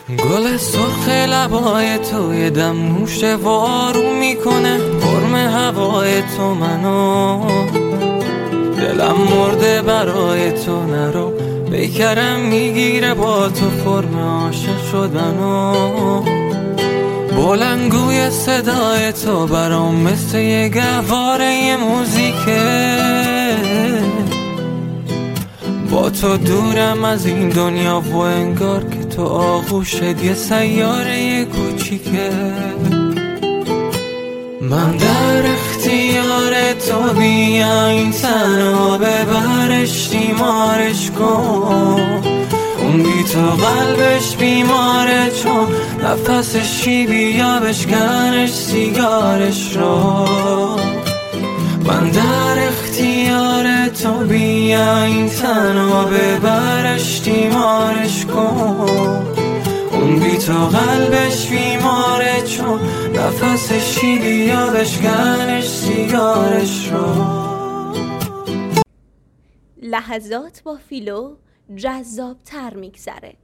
گل سرخ لبای تو یه دم نوش وارو میکنه، پرم هوای تو منو، دلم مرده برای تو نرو، بیکرم میگیره با تو فرم عاشق شدنو. بلندگوی صدای تو برام مثل یه گهواره موزیکه، با تو دورم از این دنیا و انگار که تو آغوشت یه سیاره کوچیکه. من در اختیار تو، بیا این تنها ببرش تیمارش کن، اون بی تو قلبش بیماره چون نفسشی، بیا بشکنش سیگارش رو. من در اختیار تو، بیا این تنها ببرش تیمارش کن، اون بی تو قلبش بیماره چون نفسشی، بیا بشکنش سیگارش رو. لحظات با فیلو جذاب تر میگذره.